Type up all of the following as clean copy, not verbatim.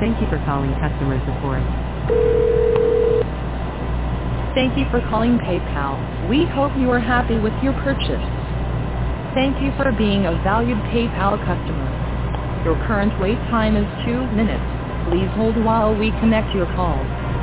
Thank you for calling customer support. Thank you for calling PayPal. We hope you are happy with your purchase. Thank you for being a valued PayPal customer. Your current wait time is 2 minutes. Please hold while we connect your call.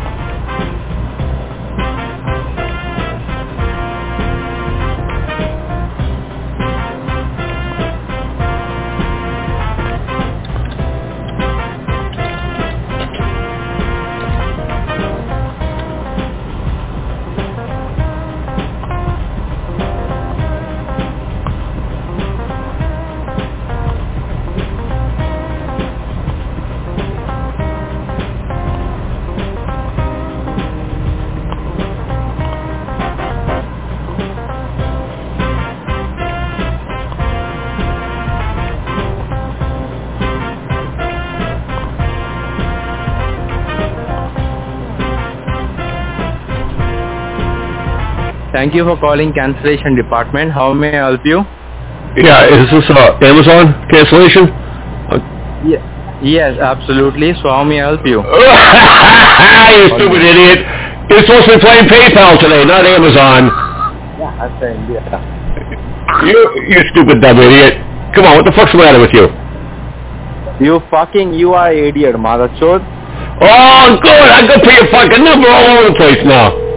Thank you for calling cancellation department. How may I help you? Yeah, is this Amazon cancellation? Yes, absolutely. So how may I help you? You stupid idiot! You're supposed to be playing PayPal today, not Amazon. Yeah, I'm saying, yeah. You stupid dumb idiot. Come on, what the fuck's the matter with you? You are idiot, mother chode. Oh, good! I can put your fucking number all over the place now.